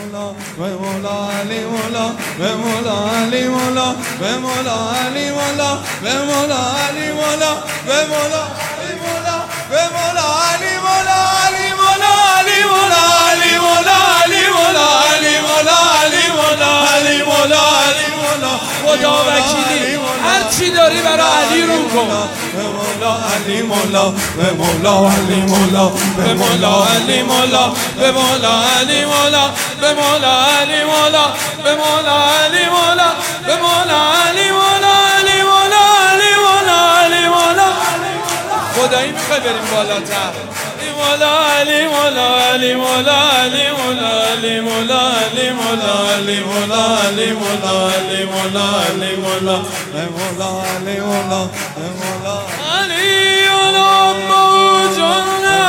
به مولا علی مولا به مولا علی مولا به مولا علی مولا به مولا علی مولا به مولا علی مولا به مولا علی مولا علی مولا علی مولا علی مولا علی مولا علی مولا علی مولا علی مولا علی مولا خدا وکیلی هر چی داری برای علی رو کن. به مولا علی مولا به مولا علی مولا به مولا علی مولا به مولا علی مولا به مولا علی مولا به مولا علی مولا به مولا علی مولا علی مولا علی مولا علی مولا خدایی میخوای بریم بالاتر. مولا علی مولا علی مولا علی مولا علی مولا علی مولا علی مولا علی مولا علی مولا علی مولا مولا علی مولا مولا علی مولا موجونا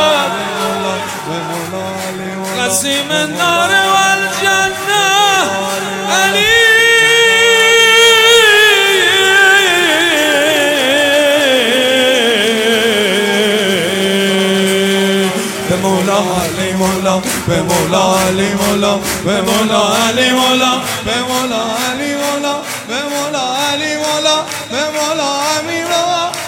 قسیم النار والجنه علی مولا علی مولا به مولا علی مولا به مولا علی مولا به مولا علی مولا به مولا علی مولا به مولا علی مولا